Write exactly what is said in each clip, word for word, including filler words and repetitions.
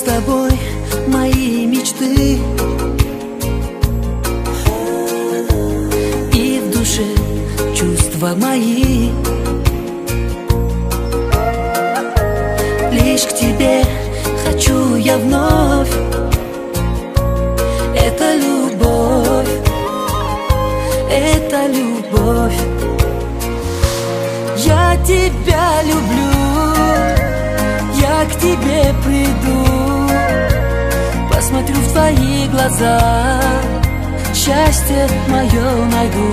тобой мои мечты, и в душе чувства мои. Лишь к тебе хочу я вновь. Это любовь, это любовь. Я тебя люблю, я к тебе приду, посмотрю в твои глаза, счастье мое найду.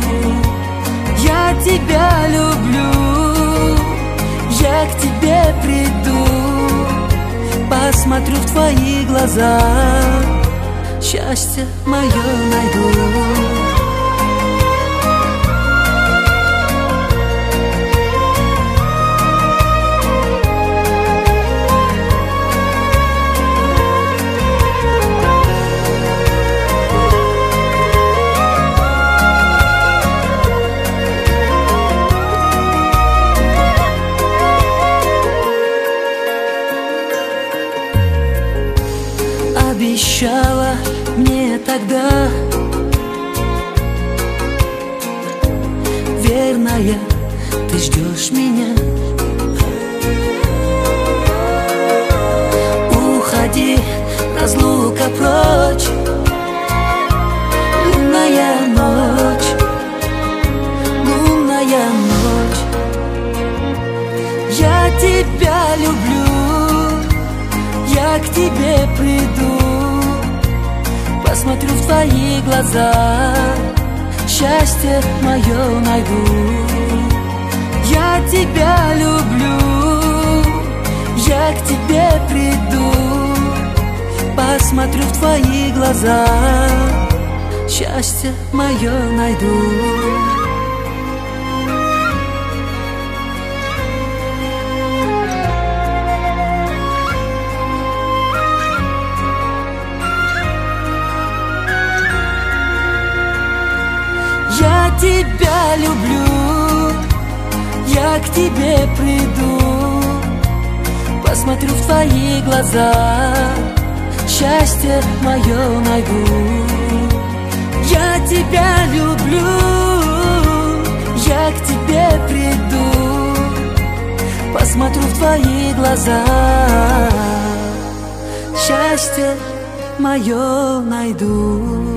Я тебя люблю, я к тебе приду, посмотрю в твои глаза, счастье мое найду. Обещала мне тогда, верная, ты ждешь меня. Уходи, разлука прочь, лунная ночь, лунная ночь. Я тебя люблю, я к тебе приду, посмотрю в твои глаза, счастье мое найду. Я тебя люблю, я к тебе приду, посмотрю в твои глаза, счастье мое найду. Я тебя люблю, я к тебе приду, посмотрю в твои глаза, счастье мое найду. Я тебя люблю, я к тебе приду, посмотрю в твои глаза, счастье мое найду.